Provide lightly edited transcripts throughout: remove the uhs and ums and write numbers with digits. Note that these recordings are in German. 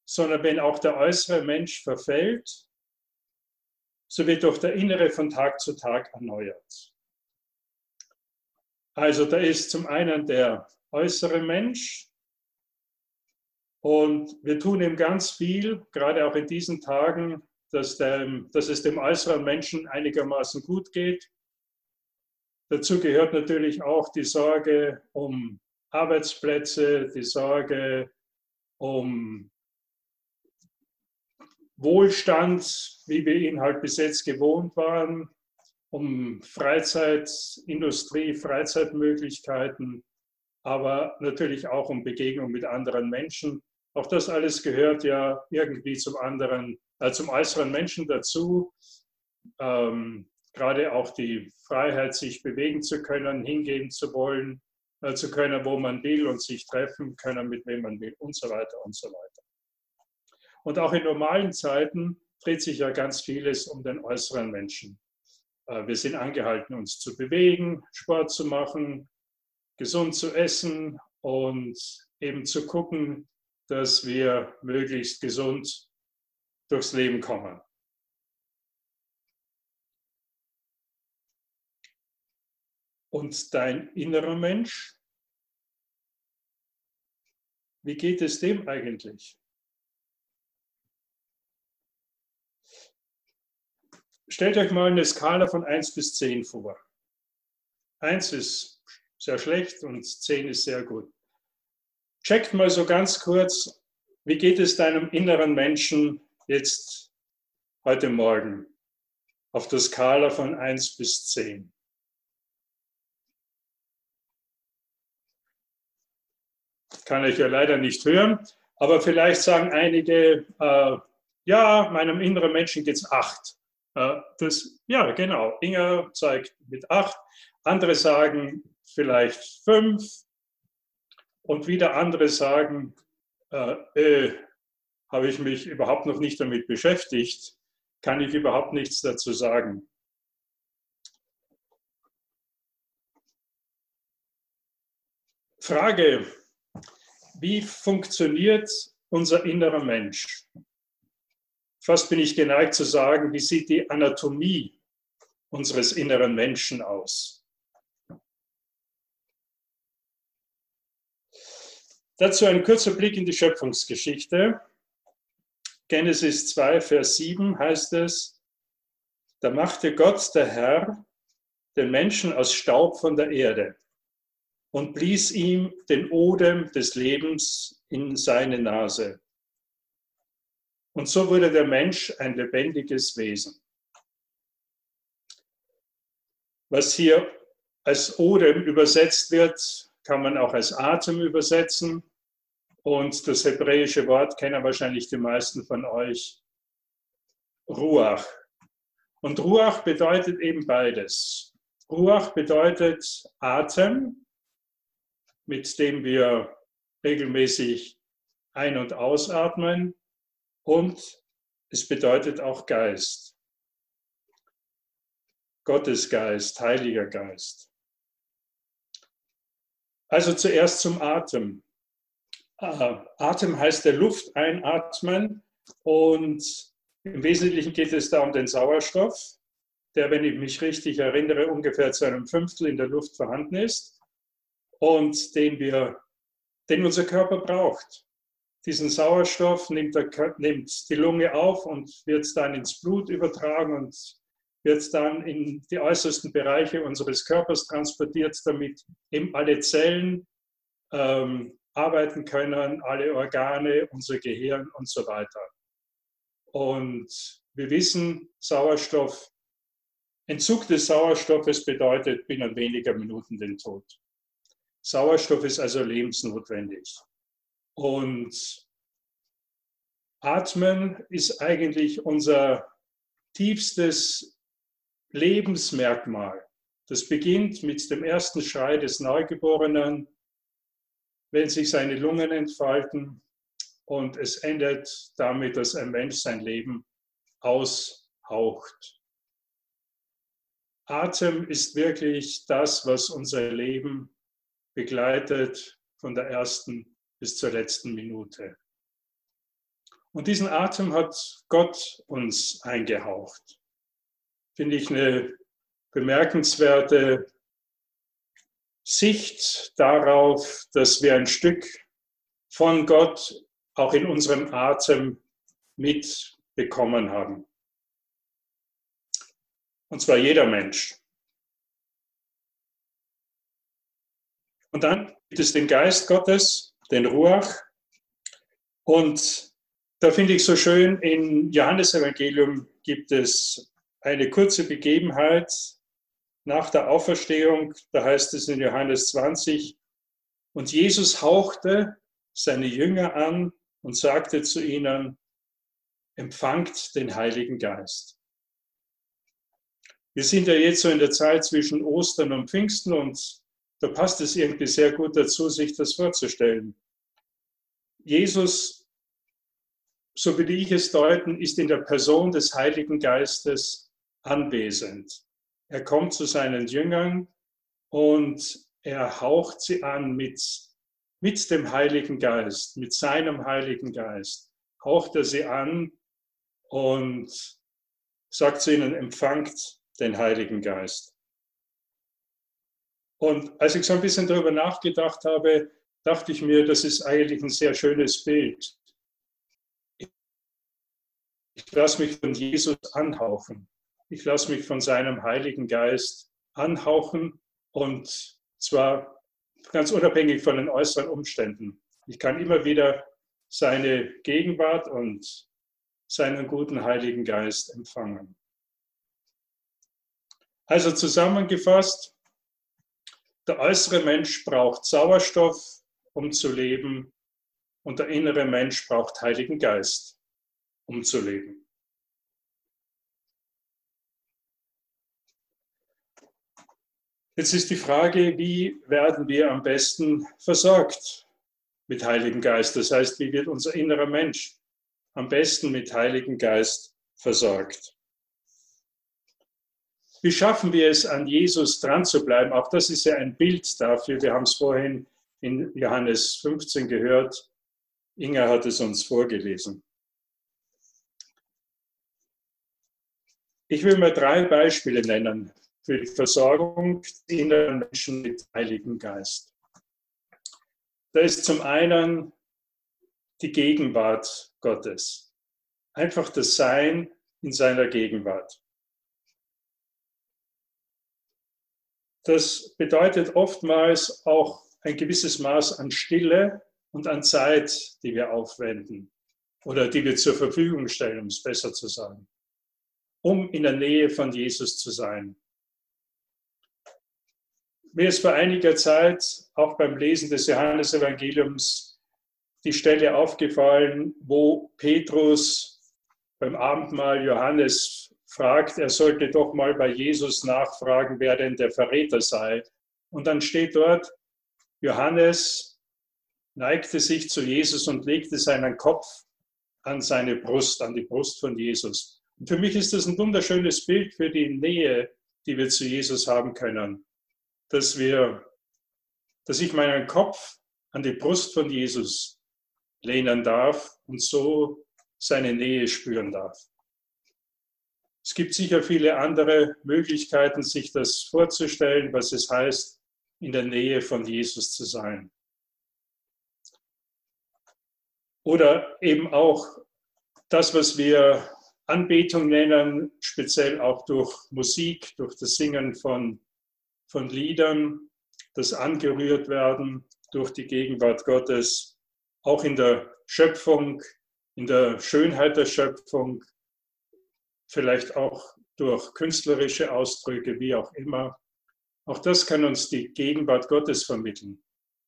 sondern wenn auch der äußere Mensch verfällt, so wird doch der innere von Tag zu Tag erneuert. Also da ist zum einen der äußere Mensch und wir tun ihm ganz viel, gerade auch in diesen Tagen, dass es dem äußeren Menschen einigermaßen gut geht. Dazu gehört natürlich auch die Sorge um Arbeitsplätze, die Sorge um Wohlstand, wie wir ihn halt bis jetzt gewohnt waren, um Freizeitindustrie, Freizeitmöglichkeiten, aber natürlich auch um Begegnung mit anderen Menschen. Auch das alles gehört ja irgendwie zum äußeren Menschen dazu. Gerade auch die Freiheit, sich bewegen zu können, hingehen zu wollen, zu können, wo man will und sich treffen können, mit wem man will und so weiter und so weiter. Und auch in normalen Zeiten dreht sich ja ganz vieles um den äußeren Menschen. Wir sind angehalten, uns zu bewegen, Sport zu machen, gesund zu essen und eben zu gucken, dass wir möglichst gesund durchs Leben kommen. Und dein innerer Mensch, wie geht es dem eigentlich? Stellt euch mal eine Skala von 1 bis 10 vor. 1 ist sehr schlecht und 10 ist sehr gut. Checkt mal so ganz kurz, wie geht es deinem inneren Menschen jetzt heute Morgen auf der Skala von 1 bis 10? Kann ich ja leider nicht hören, aber vielleicht sagen einige, ja, meinem inneren Menschen geht es 8. Ja, genau, Inga zeigt mit 8. Andere sagen vielleicht 5 und wieder andere sagen, habe ich mich überhaupt noch nicht damit beschäftigt, kann ich überhaupt nichts dazu sagen. Frage, wie funktioniert unser innerer Mensch? Fast bin ich geneigt zu sagen, wie sieht die Anatomie unseres inneren Menschen aus? Dazu ein kurzer Blick in die Schöpfungsgeschichte. Genesis 2, Vers 7 heißt es, da machte Gott, der Herr, den Menschen aus Staub von der Erde und blies ihm den Odem des Lebens in seine Nase. Und so wurde der Mensch ein lebendiges Wesen. Was hier als Odem übersetzt wird, kann man auch als Atem übersetzen. Und das hebräische Wort kennen wahrscheinlich die meisten von euch, Ruach. Und Ruach bedeutet eben beides. Ruach bedeutet Atem, mit dem wir regelmäßig ein- und ausatmen. Und es bedeutet auch Geist. Gottes Geist, Heiliger Geist. Also zuerst zum Atem. Atem heißt der Luft einatmen und im Wesentlichen geht es da um den Sauerstoff, der, wenn ich mich richtig erinnere, ungefähr zu einem Fünftel in der Luft vorhanden ist und den unser Körper braucht. Diesen Sauerstoff nimmt die Lunge auf und wird dann ins Blut übertragen und wird dann in die äußersten Bereiche unseres Körpers transportiert, damit eben alle Zellen arbeiten können, alle Organe, unser Gehirn und so weiter. Und wir wissen, Entzug des Sauerstoffes bedeutet binnen weniger Minuten den Tod. Sauerstoff ist also lebensnotwendig. Und Atmen ist eigentlich unser tiefstes Lebensmerkmal. Das beginnt mit dem ersten Schrei des Neugeborenen, wenn sich seine Lungen entfalten, und es endet damit, dass ein Mensch sein Leben aushaucht. Atem ist wirklich das, was unser Leben begleitet von der ersten bis zur letzten Minute. Und diesen Atem hat Gott uns eingehaucht. Finde ich eine bemerkenswerte Sicht darauf, dass wir ein Stück von Gott auch in unserem Atem mitbekommen haben. Und zwar jeder Mensch. Und dann gibt es den Geist Gottes, den Ruach. Und da finde ich so schön, im Johannesevangelium gibt es eine kurze Begebenheit nach der Auferstehung. Da heißt es in Johannes 20, und Jesus hauchte seine Jünger an und sagte zu ihnen, empfangt den Heiligen Geist. Wir sind ja jetzt so in der Zeit zwischen Ostern und Pfingsten und da passt es irgendwie sehr gut dazu, sich das vorzustellen. Jesus, so will ich es deuten, ist in der Person des Heiligen Geistes anwesend. Er kommt zu seinen Jüngern und er haucht sie an mit dem Heiligen Geist, mit seinem Heiligen Geist. Haucht er sie an und sagt zu ihnen, empfangt den Heiligen Geist. Und als ich so ein bisschen darüber nachgedacht habe, dachte ich mir, das ist eigentlich ein sehr schönes Bild. Ich lasse mich von Jesus anhauchen. Ich lasse mich von seinem Heiligen Geist anhauchen und zwar ganz unabhängig von den äußeren Umständen. Ich kann immer wieder seine Gegenwart und seinen guten Heiligen Geist empfangen. Also zusammengefasst, der äußere Mensch braucht Sauerstoff, um zu leben, und der innere Mensch braucht Heiligen Geist, um zu leben. Jetzt ist die Frage, wie werden wir am besten versorgt mit Heiligem Geist? Das heißt, wie wird unser innerer Mensch am besten mit Heiligem Geist versorgt? Wie schaffen wir es, an Jesus dran zu bleiben? Auch das ist ja ein Bild dafür. Wir haben es vorhin in Johannes 15 gehört. Inga hat es uns vorgelesen. Ich will mal 3 Beispiele nennen für die Versorgung der inneren Menschen mit Heiligem Geist. Da ist zum einen die Gegenwart Gottes. Einfach das Sein in seiner Gegenwart. Das bedeutet oftmals auch ein gewisses Maß an Stille und an Zeit, die wir aufwenden oder die wir zur Verfügung stellen, um es besser zu sagen, um in der Nähe von Jesus zu sein. Mir ist vor einiger Zeit auch beim Lesen des Johannesevangeliums die Stelle aufgefallen, wo Petrus beim Abendmahl Johannes fragt, er sollte doch mal bei Jesus nachfragen, wer denn der Verräter sei. Und dann steht dort, Johannes neigte sich zu Jesus und legte seinen Kopf an seine Brust, an die Brust von Jesus. Und für mich ist das ein wunderschönes Bild für die Nähe, die wir zu Jesus haben können. Dass ich meinen Kopf an die Brust von Jesus lehnen darf und so seine Nähe spüren darf. Es gibt sicher viele andere Möglichkeiten, sich das vorzustellen, was es heißt, in der Nähe von Jesus zu sein. Oder eben auch das, was wir Anbetung nennen, speziell auch durch Musik, durch das Singen von Liedern, das angerührt werden durch die Gegenwart Gottes, auch in der Schöpfung, in der Schönheit der Schöpfung, vielleicht auch durch künstlerische Ausdrücke, wie auch immer. Auch das kann uns die Gegenwart Gottes vermitteln.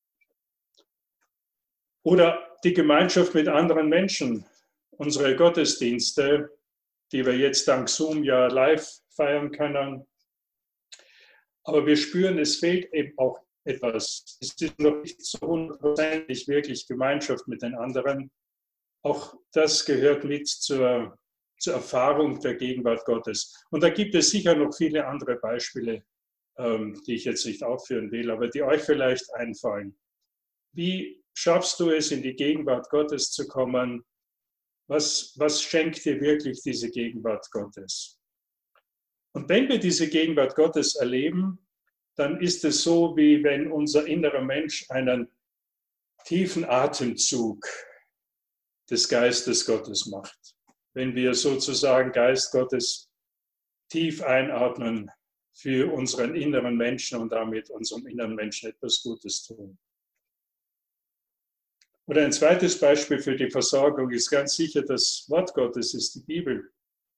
Oder die Gemeinschaft mit anderen Menschen, unsere Gottesdienste, die wir jetzt dank Zoom ja live feiern können. Aber wir spüren, es fehlt eben auch etwas. Es ist noch nicht so 100% wirklich Gemeinschaft mit den anderen. Auch das gehört mit zur Erfahrung der Gegenwart Gottes. Und da gibt es sicher noch viele andere Beispiele, die ich jetzt nicht aufführen will, aber die euch vielleicht einfallen. Wie schaffst du es, in die Gegenwart Gottes zu kommen, Was schenkt dir wirklich diese Gegenwart Gottes? Und wenn wir diese Gegenwart Gottes erleben, dann ist es so, wie wenn unser innerer Mensch einen tiefen Atemzug des Geistes Gottes macht. Wenn wir sozusagen Geist Gottes tief einatmen für unseren inneren Menschen und damit unserem inneren Menschen etwas Gutes tun. Oder ein zweites Beispiel für die Versorgung ist ganz sicher das Wort Gottes, ist die Bibel.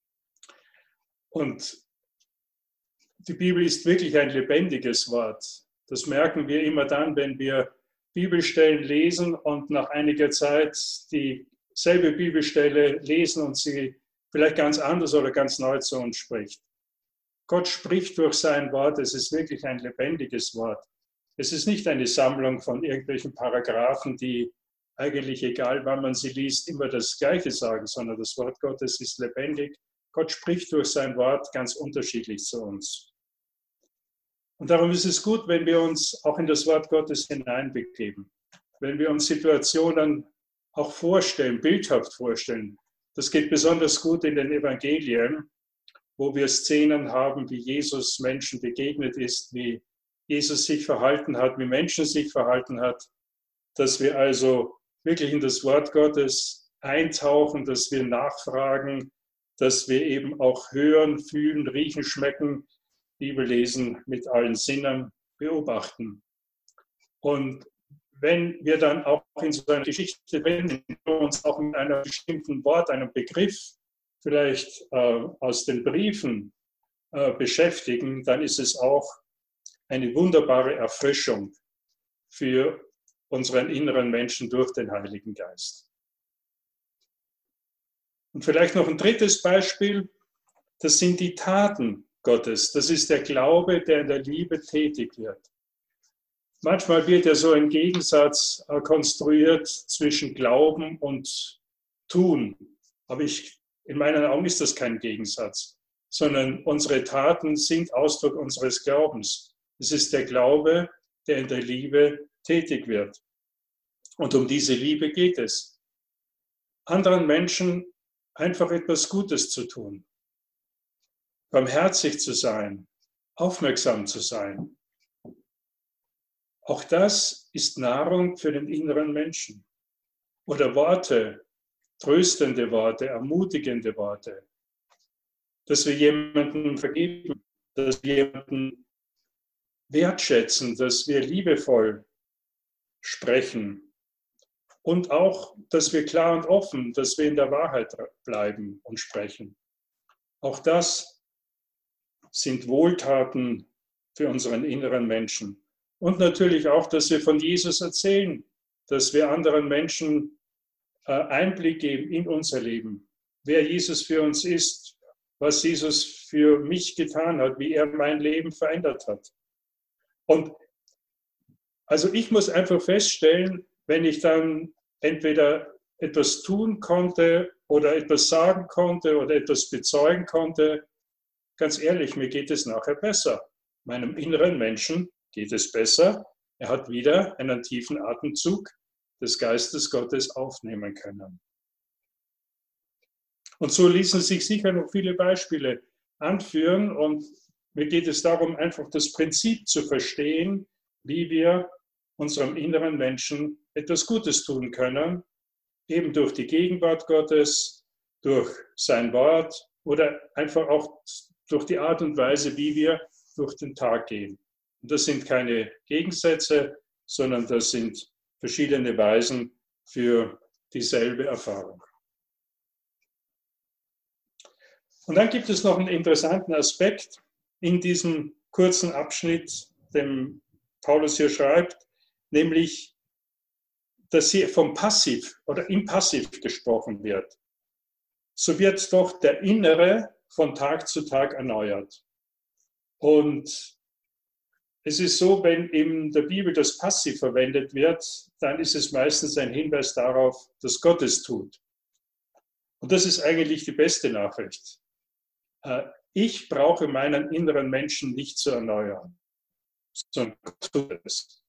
Und die Bibel ist wirklich ein lebendiges Wort. Das merken wir immer dann, wenn wir Bibelstellen lesen und nach einiger Zeit dieselbe Bibelstelle lesen und sie vielleicht ganz anders oder ganz neu zu uns spricht. Gott spricht durch sein Wort, es ist wirklich ein lebendiges Wort. Es ist nicht eine Sammlung von irgendwelchen Paragraphen, die eigentlich, egal wann man sie liest, immer das Gleiche sagen, sondern das Wort Gottes ist lebendig. Gott spricht durch sein Wort ganz unterschiedlich zu uns. Und darum ist es gut, wenn wir uns auch in das Wort Gottes hineinbegeben, wenn wir uns Situationen auch vorstellen, bildhaft vorstellen. Das geht besonders gut in den Evangelien, wo wir Szenen haben, wie Jesus Menschen begegnet ist, wie Jesus sich verhalten hat, wie Menschen sich verhalten hat, dass wir also wirklich in das Wort Gottes eintauchen, dass wir nachfragen, dass wir eben auch hören, fühlen, riechen, schmecken, Bibel lesen, mit allen Sinnen beobachten. Und wenn wir dann auch in so einer Geschichte, wenn wir uns auch mit einem bestimmten Wort, einem Begriff, vielleicht aus den Briefen beschäftigen, dann ist es auch eine wunderbare Erfrischung für unseren inneren Menschen durch den Heiligen Geist. Und vielleicht noch ein drittes Beispiel, das sind die Taten Gottes. Das ist der Glaube, der in der Liebe tätig wird. Manchmal wird ja so ein Gegensatz konstruiert zwischen Glauben und Tun. Aber in meinen Augen ist das kein Gegensatz, sondern unsere Taten sind Ausdruck unseres Glaubens. Es ist der Glaube, der in der Liebe tätig wird. Und um diese Liebe geht es. Anderen Menschen einfach etwas Gutes zu tun, barmherzig zu sein, aufmerksam zu sein. Auch das ist Nahrung für den inneren Menschen. Oder Worte, tröstende Worte, ermutigende Worte. Dass wir jemanden vergeben, dass wir jemanden wertschätzen, dass wir liebevoll sprechen. Und auch, dass wir klar und offen, dass wir in der Wahrheit bleiben und sprechen. Auch das sind Wohltaten für unseren inneren Menschen. Und natürlich auch, dass wir von Jesus erzählen, dass wir anderen Menschen Einblick geben in unser Leben, wer Jesus für uns ist, was Jesus für mich getan hat, wie er mein Leben verändert hat. Und also ich muss einfach feststellen, wenn ich dann entweder etwas tun konnte oder etwas sagen konnte oder etwas bezeugen konnte, ganz ehrlich, mir geht es nachher besser. Meinem inneren Menschen geht es besser. Er hat wieder einen tiefen Atemzug des Geistes Gottes aufnehmen können. Und so ließen sich sicher noch viele Beispiele anführen. Und mir geht es darum, einfach das Prinzip zu verstehen, wie wir unserem inneren Menschen etwas Gutes tun können, eben durch die Gegenwart Gottes, durch sein Wort oder einfach auch durch die Art und Weise, wie wir durch den Tag gehen. Und das sind keine Gegensätze, sondern das sind verschiedene Weisen für dieselbe Erfahrung. Und dann gibt es noch einen interessanten Aspekt in diesem kurzen Abschnitt, den Paulus hier schreibt, nämlich, dass hier vom Passiv oder im Passiv gesprochen wird. So wird doch der Innere von Tag zu Tag erneuert. Und es ist so, wenn in der Bibel das Passiv verwendet wird, dann ist es meistens ein Hinweis darauf, dass Gott es tut. Und das ist eigentlich die beste Nachricht. Ich brauche meinen inneren Menschen nicht zu erneuern, sondern Gott tut es.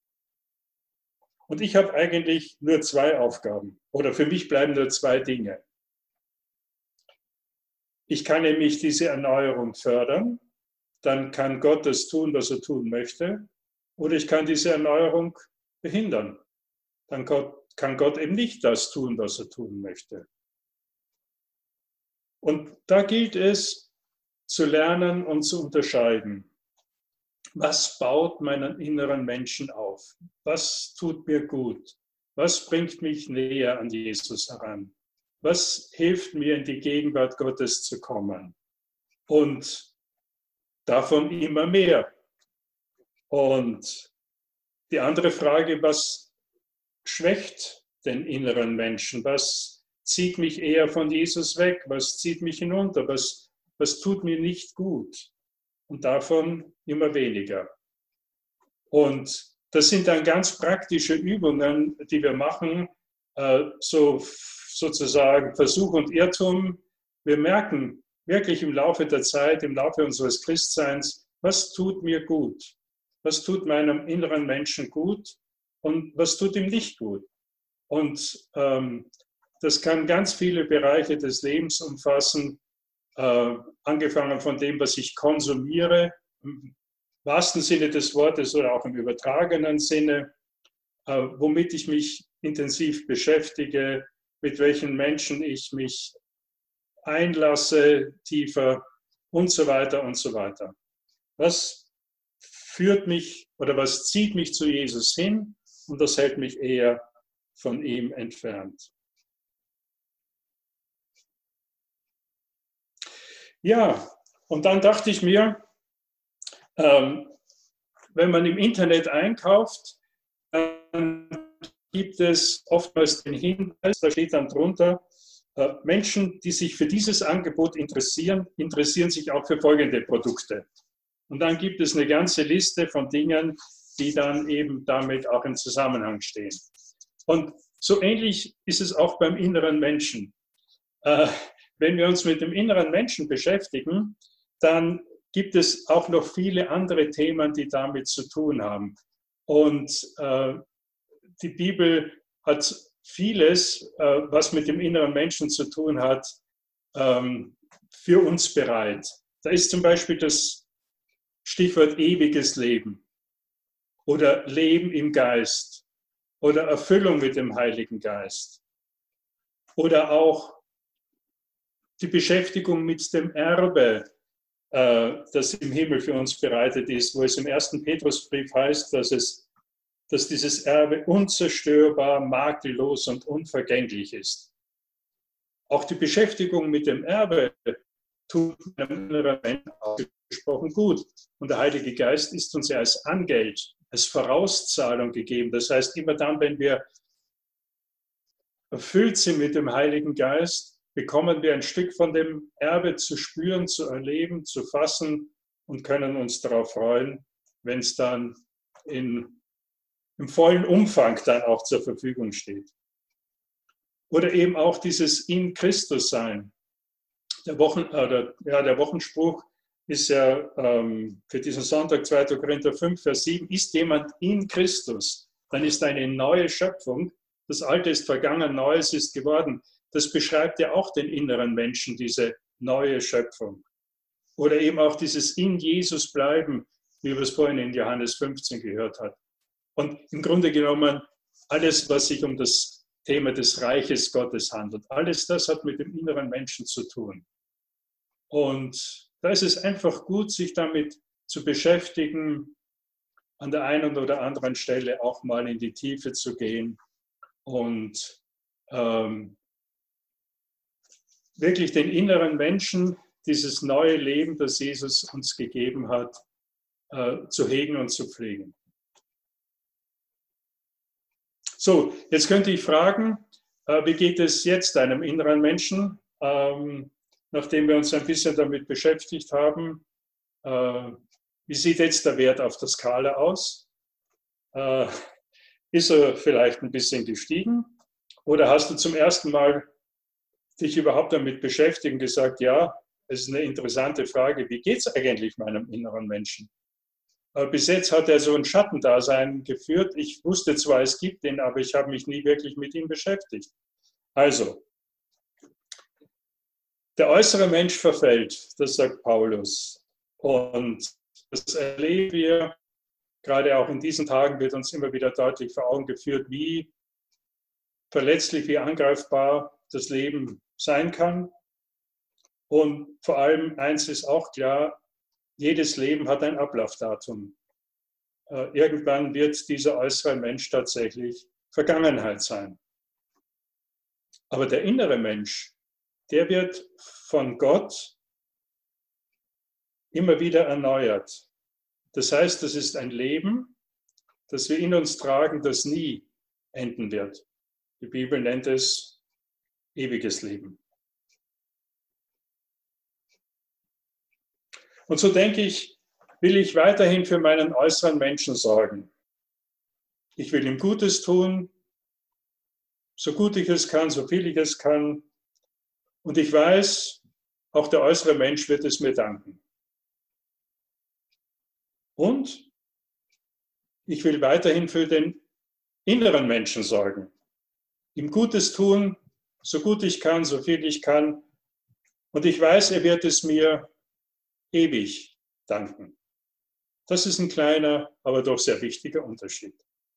Und ich habe eigentlich nur zwei Aufgaben, oder für mich bleiben nur zwei Dinge. Ich kann nämlich diese Erneuerung fördern, dann kann Gott das tun, was er tun möchte, oder ich kann diese Erneuerung behindern. Dann kann Gott eben nicht das tun, was er tun möchte. Und da gilt es zu lernen und zu unterscheiden. Was baut meinen inneren Menschen auf? Was tut mir gut? Was bringt mich näher an Jesus heran? Was hilft mir, in die Gegenwart Gottes zu kommen? Und davon immer mehr. Und die andere Frage, was schwächt den inneren Menschen? Was zieht mich eher von Jesus weg? Was zieht mich hinunter? Was tut mir nicht gut? Und davon immer weniger. Und das sind dann ganz praktische Übungen, die wir machen, sozusagen Versuch und Irrtum. Wir merken wirklich im Laufe der Zeit, im Laufe unseres Christseins, was tut mir gut? Was tut meinem inneren Menschen gut und was tut ihm nicht gut? Und das kann ganz viele Bereiche des Lebens umfassen, angefangen von dem, was ich konsumiere, im wahrsten Sinne des Wortes oder auch im übertragenen Sinne, womit ich mich intensiv beschäftige, mit welchen Menschen ich mich einlasse, tiefer und so weiter und so weiter. Was führt mich oder was zieht mich zu Jesus hin und das hält mich eher von ihm entfernt. Ja, und dann dachte ich mir, wenn man im Internet einkauft, dann gibt es oftmals den Hinweis, da steht dann drunter, Menschen, die sich für dieses Angebot interessieren, interessieren sich auch für folgende Produkte. Und dann gibt es eine ganze Liste von Dingen, die dann eben damit auch im Zusammenhang stehen. Und so ähnlich ist es auch beim inneren Menschen. Wenn wir uns mit dem inneren Menschen beschäftigen, dann gibt es auch noch viele andere Themen, die damit zu tun haben. Und die Bibel hat vieles, was mit dem inneren Menschen zu tun hat, für uns bereit. Da ist zum Beispiel das Stichwort ewiges Leben oder Leben im Geist oder Erfüllung mit dem Heiligen Geist oder auch die Beschäftigung mit dem Erbe, das im Himmel für uns bereitet ist, wo es im 1. Petrusbrief heißt, dass dieses Erbe unzerstörbar, makellos und unvergänglich ist. Auch die Beschäftigung mit dem Erbe tut einem inneren Menschen ausgesprochen gut. Und der Heilige Geist ist uns ja als Angeld, als Vorauszahlung gegeben. Das heißt, immer dann, wenn wir erfüllt sind mit dem Heiligen Geist, bekommen wir ein Stück von dem Erbe zu spüren, zu erleben, zu fassen und können uns darauf freuen, wenn es dann im vollen Umfang dann auch zur Verfügung steht. Oder eben auch dieses in Christus sein. Der Wochenspruch ist ja für diesen Sonntag 2. Korinther 5, Vers 7, ist jemand in Christus, dann ist eine neue Schöpfung. Das Alte ist vergangen, Neues ist geworden. Das beschreibt ja auch den inneren Menschen, diese neue Schöpfung. Oder eben auch dieses in Jesus bleiben, wie wir es vorhin in Johannes 15 gehört haben. Und im Grunde genommen alles, was sich um das Thema des Reiches Gottes handelt, alles das hat mit dem inneren Menschen zu tun. Und da ist es einfach gut, sich damit zu beschäftigen, an der einen oder anderen Stelle auch mal in die Tiefe zu gehen und wirklich den inneren Menschen, dieses neue Leben, das Jesus uns gegeben hat, zu hegen und zu pflegen. So, jetzt könnte ich fragen, wie geht es jetzt einem inneren Menschen, nachdem wir uns ein bisschen damit beschäftigt haben? Wie sieht jetzt der Wert auf der Skala aus? Ist er vielleicht ein bisschen gestiegen? Oder hast du zum ersten Mal dich überhaupt damit beschäftigt und gesagt, ja, es ist eine interessante Frage, wie geht es eigentlich meinem inneren Menschen? Bis jetzt hat er so ein Schattendasein geführt. Ich wusste zwar, es gibt ihn, aber ich habe mich nie wirklich mit ihm beschäftigt. Also, Der äußere Mensch verfällt, das sagt Paulus. Und das erleben wir, gerade auch in diesen Tagen wird uns immer wieder deutlich vor Augen geführt, wie verletzlich, wie angreifbar das Leben sein kann. Und vor allem eins ist auch klar, jedes Leben hat ein Ablaufdatum. Irgendwann wird dieser äußere Mensch tatsächlich Vergangenheit sein. Aber der innere Mensch, der wird von Gott immer wieder erneuert. Das heißt, das ist ein Leben, das wir in uns tragen, das nie enden wird. Die Bibel nennt es ewiges Leben. Und so denke ich, will ich weiterhin für meinen äußeren Menschen sorgen. Ich will ihm Gutes tun, so gut ich es kann, so viel ich es kann. Und ich weiß, auch der äußere Mensch wird es mir danken. Und ich will weiterhin für den inneren Menschen sorgen. Ihm Gutes tun, so gut ich kann, so viel ich kann. Und ich weiß, er wird es mir ewig danken. Das ist ein kleiner, aber doch sehr wichtiger Unterschied.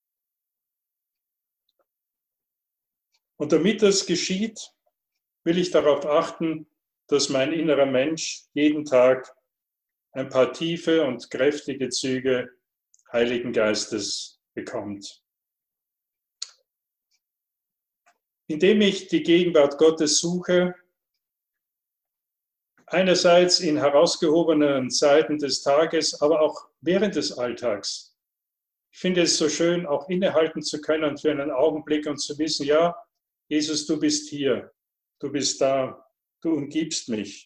Und damit das geschieht, will ich darauf achten, dass mein innerer Mensch jeden Tag ein paar tiefe und kräftige Züge Heiligen Geistes bekommt. Indem ich die Gegenwart Gottes suche, einerseits in herausgehobenen Zeiten des Tages, aber auch während des Alltags. Ich finde es so schön, auch innehalten zu können für einen Augenblick und zu wissen, ja, Jesus, du bist hier, du bist da, du umgibst mich.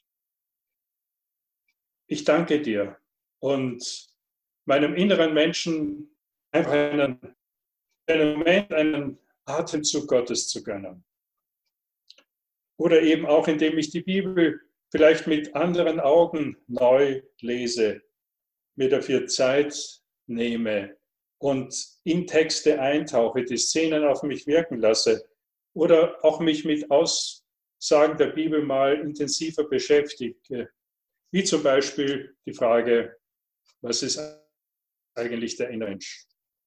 Ich danke dir und meinem inneren Menschen einfach einen Moment, einen Atemzug Gottes zu gönnen. Oder eben auch, indem ich die Bibel vielleicht mit anderen Augen neu lese, mir dafür Zeit nehme und in Texte eintauche, die Szenen auf mich wirken lasse oder auch mich mit Aussagen der Bibel mal intensiver beschäftige, wie zum Beispiel die Frage, was ist eigentlich der innere Mensch?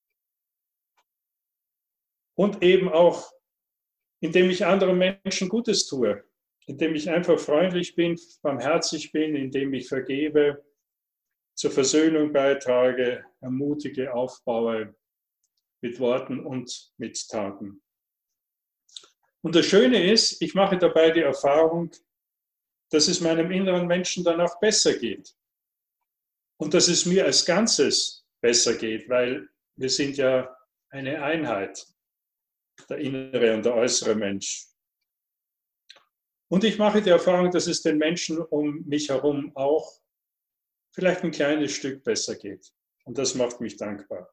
Und eben auch, indem ich anderen Menschen Gutes tue, indem ich einfach freundlich bin, barmherzig bin, indem ich vergebe, zur Versöhnung beitrage, ermutige, aufbaue mit Worten und mit Taten. Und das Schöne ist, ich mache dabei die Erfahrung, dass es meinem inneren Menschen dann auch besser geht. Und dass es mir als Ganzes besser geht, weil wir sind ja eine Einheit, der innere und der äußere Mensch. Und ich mache die Erfahrung, dass es den Menschen um mich herum auch vielleicht ein kleines Stück besser geht. Und das macht mich dankbar.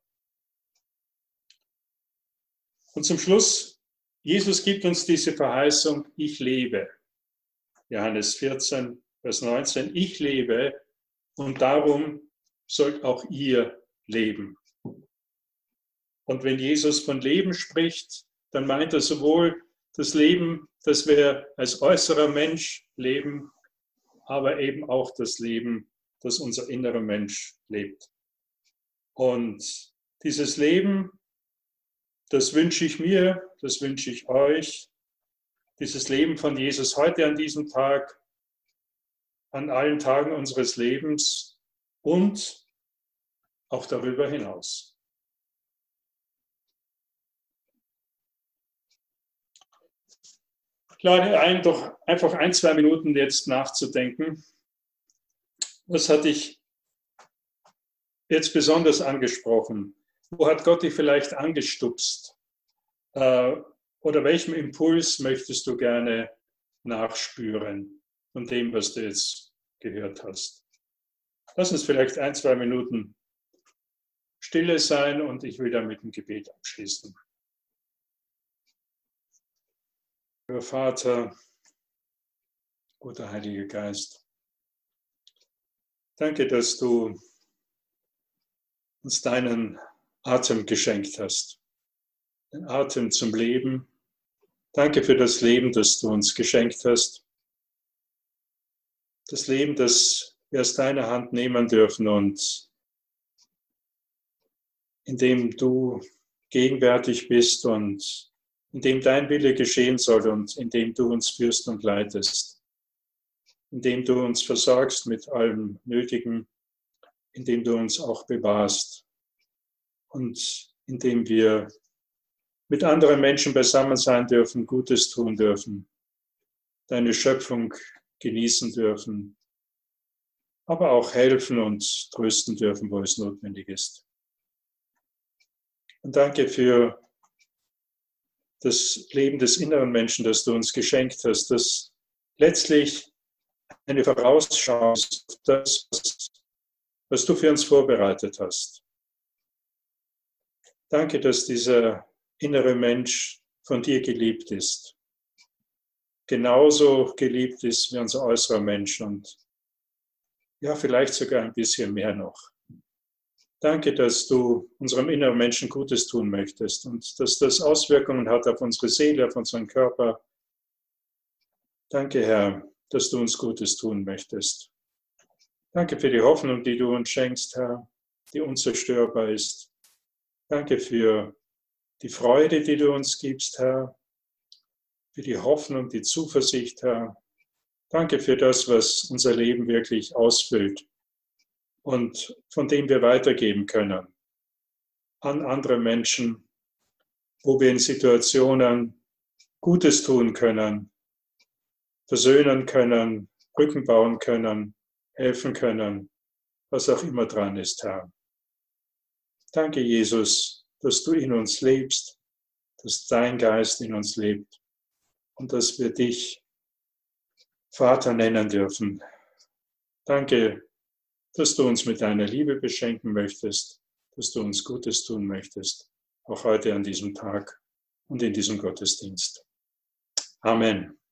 Und zum Schluss, Jesus gibt uns diese Verheißung, ich lebe. Johannes 14, Vers 19, ich lebe und darum sollt auch ihr leben. Und wenn Jesus von Leben spricht, dann meint er sowohl das Leben, das wir als äußerer Mensch leben, aber eben auch das Leben, das unser innerer Mensch lebt. Und dieses Leben, das wünsche ich mir, das wünsche ich euch, dieses Leben von Jesus heute an diesem Tag, an allen Tagen unseres Lebens und auch darüber hinaus. Ich lade ein, doch einfach 1-2 Minuten jetzt nachzudenken. Was hat dich jetzt besonders angesprochen? Wo hat Gott dich vielleicht angestupst? Oder welchem Impuls möchtest du gerne nachspüren von dem, was du jetzt gehört hast? Lass uns vielleicht 1-2 Minuten Stille sein und ich will dann mit dem Gebet abschließen. Lieber Vater, guter Heiliger Geist, danke, dass du uns deinen Atem geschenkt hast, den Atem zum Leben. Danke für das Leben, das du uns geschenkt hast. das Leben, das wir aus deiner Hand nehmen dürfen und in dem du gegenwärtig bist und in dem dein Wille geschehen soll und in dem du uns führst und leitest, in dem du uns versorgst mit allem Nötigen, in dem du uns auch bewahrst und in dem wir mit anderen Menschen beisammen sein dürfen, Gutes tun dürfen, deine Schöpfung genießen dürfen, aber auch helfen und trösten dürfen, wo es notwendig ist. Und danke für das Leben des inneren Menschen, das du uns geschenkt hast, das letztlich eine Vorausschau ist auf das, was du für uns vorbereitet hast. Danke, dass dieser innere Mensch von dir geliebt ist. Genauso geliebt ist wie unser äußerer Mensch und ja, vielleicht sogar ein bisschen mehr noch. Danke, dass du unserem inneren Menschen Gutes tun möchtest und dass das Auswirkungen hat auf unsere Seele, auf unseren Körper. Danke, Herr, dass du uns Gutes tun möchtest. Danke für die Hoffnung, die du uns schenkst, Herr, die unzerstörbar ist. Danke für die Freude, die du uns gibst, Herr, für die Hoffnung, die Zuversicht, Herr. Danke für das, was unser Leben wirklich ausfüllt und von dem wir weitergeben können an andere Menschen, wo wir in Situationen Gutes tun können, versöhnen können, Brücken bauen können, helfen können, was auch immer dran ist, Herr. Danke, Jesus, dass du in uns lebst, dass dein Geist in uns lebt und dass wir dich Vater nennen dürfen. Danke, dass du uns mit deiner Liebe beschenken möchtest, dass du uns Gutes tun möchtest, auch heute an diesem Tag und in diesem Gottesdienst. Amen.